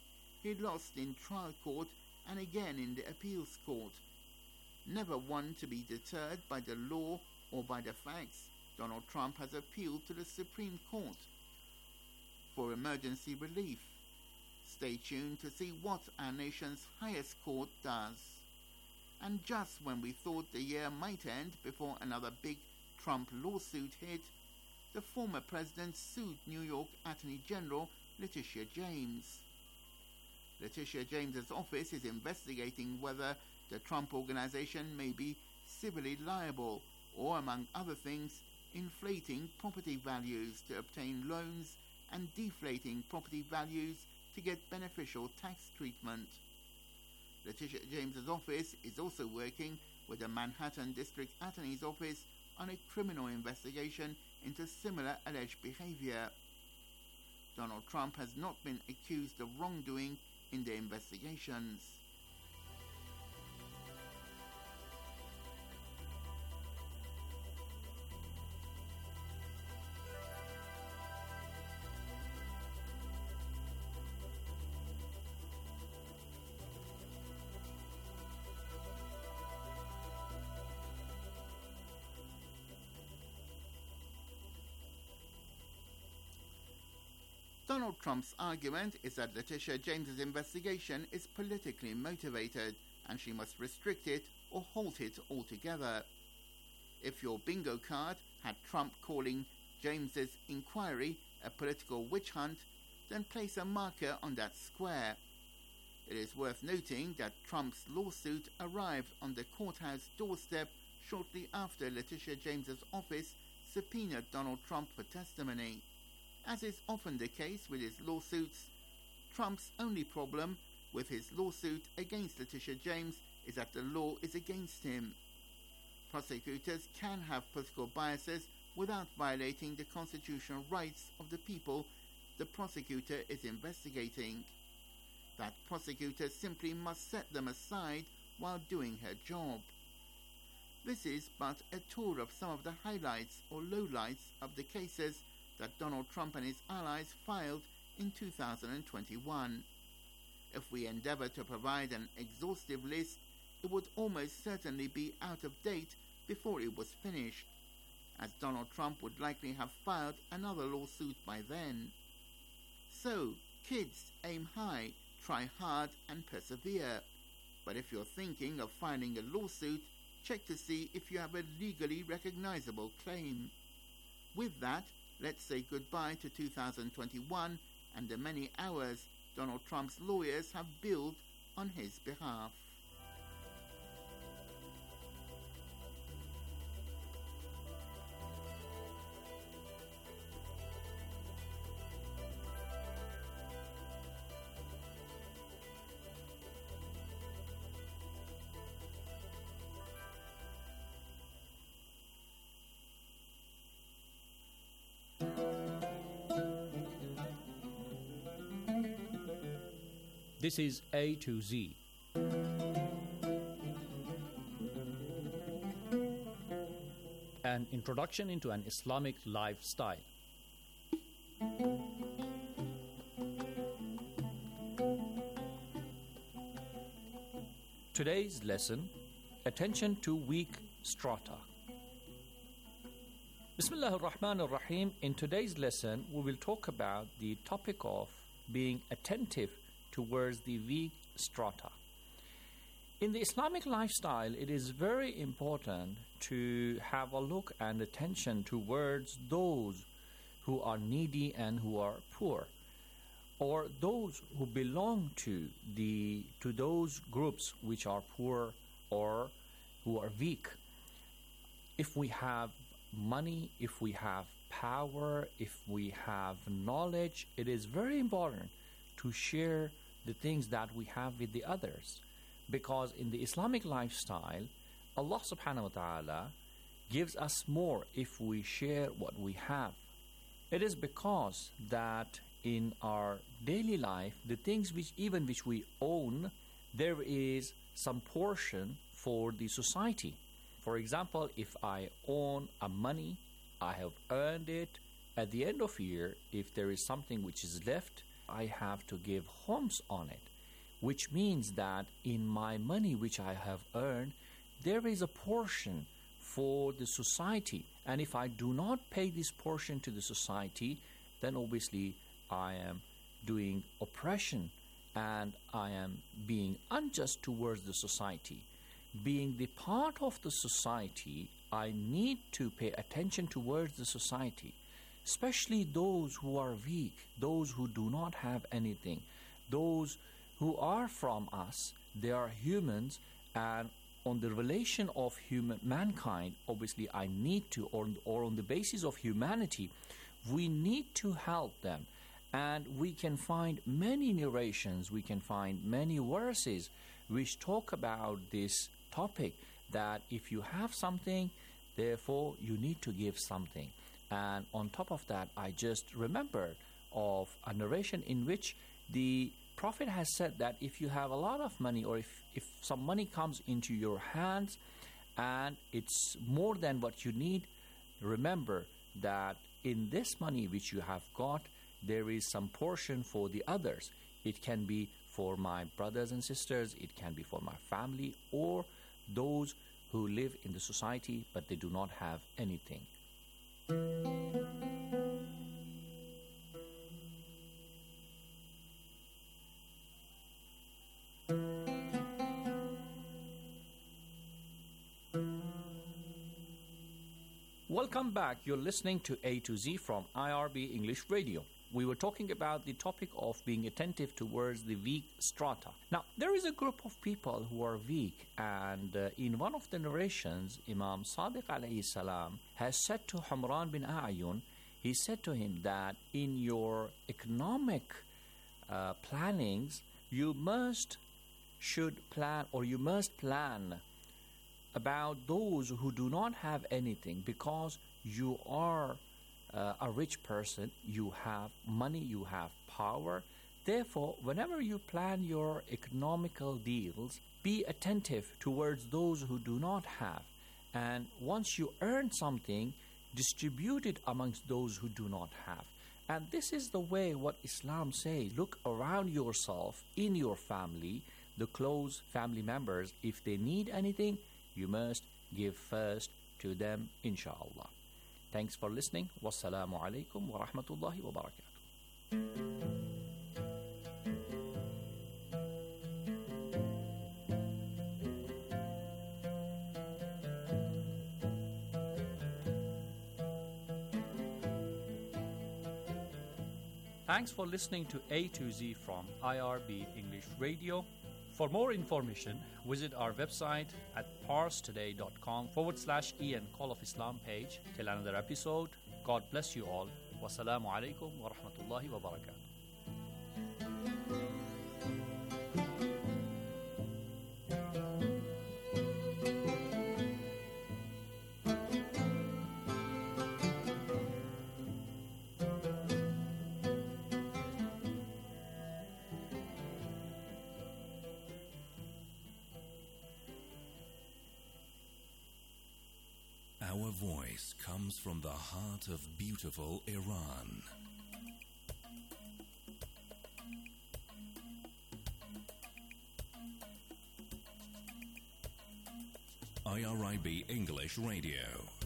he lost in trial court and again in the appeals court. Never one to be deterred by the law or by the facts, Donald Trump has appealed to the Supreme Court for emergency relief. Stay tuned to see what our nation's highest court does. And just when we thought the year might end before another big Trump lawsuit hit, the former president sued New York Attorney General Letitia James. Letitia James's office is investigating whether the Trump organization may be civilly liable or, among other things, inflating property values to obtain loans and deflating property values to get beneficial tax treatment. Letitia James's office is also working with the Manhattan District Attorney's Office on a criminal investigation into similar alleged behavior. Donald Trump has not been accused of wrongdoing in the investigations. Donald Trump's argument is that Letitia James's investigation is politically motivated and she must restrict it or halt it altogether. If your bingo card had Trump calling James's inquiry a political witch hunt, then place a marker on that square. It is worth noting that Trump's lawsuit arrived on the courthouse doorstep shortly after Letitia James's office subpoenaed Donald Trump for testimony. As is often the case with his lawsuits, Trump's only problem with his lawsuit against Letitia James is that the law is against him. Prosecutors can have political biases without violating the constitutional rights of the people the prosecutor is investigating. That prosecutor simply must set them aside while doing her job. This is but a tour of some of the highlights or lowlights of the cases that Donald Trump and his allies filed in two thousand twenty-one. If we endeavor to provide an exhaustive list, it would almost certainly be out of date before it was finished, as Donald Trump would likely have filed another lawsuit by then. So, kids, aim high, try hard and persevere. But if you're thinking of filing a lawsuit, check to see if you have a legally recognizable claim. With that, let's say goodbye to two thousand twenty-one and the many hours Donald Trump's lawyers have billed on his behalf.
This is A to Z. An introduction into an Islamic lifestyle. Today's lesson, attention to weak strata. Bismillah ar-Rahman ar-Rahim. In today's lesson, we will talk about the topic of being attentive towards the weak strata. In the Islamic lifestyle, it is very important to have a look and attention towards those who are needy and who are poor, or those who belong to the to those groups which are poor or who are weak. If we have money, if we have power, if we have knowledge, it is very important to share the things that we have with the others, because in the Islamic lifestyle, Allah subhanahu wa ta'ala gives us more if we share what we have. It is because that in our daily life, the things which even which we own, there is some portion for the society. For example, if I own a money, I have earned it. At the end of year, if there is something which is left, I have to give homes on it. which means that in my money which I have earned, there is a portion for the society. And if I do not pay this portion to the society, then obviously I am doing oppression and I am being unjust towards the society. Being the part of the society, I need to pay attention towards the society, especially those who are weak, those who do not have anything, those who are from us. They are humans, and on the relation of human mankind, obviously I need to, or, or on the basis of humanity, we need to help them. And we can find many narrations, we can find many verses which talk about this topic, that if you have something, therefore you need to give something. And on top of that, I just remembered of a narration in which the Prophet has said that if you have a lot of money, or if, if some money comes into your hands and it's more than what you need, remember that in this money which you have got, there is some portion for the others. It can be for my brothers and sisters, it can be for my family, or those who live in the society but they do not have anything. Welcome back. You're listening to A to Z from I R B English Radio. We were talking about the topic of being attentive towards the weak strata. Now, there is a group of people who are weak, and uh, in one of the narrations, Imam Sadiq alayhi salam has said to Humran bin A'yun, he said to him that in your economic uh, plannings, you must should plan, or you must plan about those who do not have anything, because you are uh, a rich person, you have money, you have power. Therefore, whenever you plan your economical deals, be attentive towards those who do not have. And once you earn something, distribute it amongst those who do not have. And this is the way what Islam says. Look around yourself, in your family, the close family members. If they need anything, you must give first to them, inshallah. Thanks for listening. Wassalamu alaikum wa rahmatullahi wa barakatuh. Thanks for listening to A to Z from I R B English Radio. For more information, visit our website at parstoday.com forward slash EN Call of Islam page. Till another episode, God bless you all. Wassalamu alaikum wa rahmatullahi wa barakatuh.
Our voice comes from the heart of beautiful Iran. I R I B English Radio.